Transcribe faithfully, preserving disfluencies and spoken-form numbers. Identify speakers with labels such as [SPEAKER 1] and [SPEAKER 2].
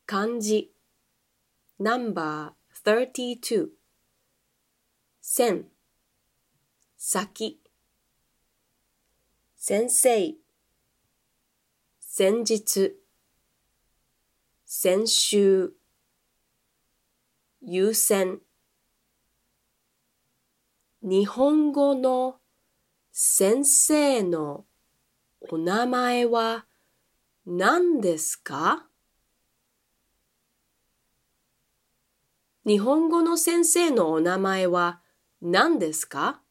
[SPEAKER 1] 漢字 ナンバーさんじゅうに線先先生先日先週優先日本語の先生のお名前は何ですか？日本語の先生のお名前は何ですか？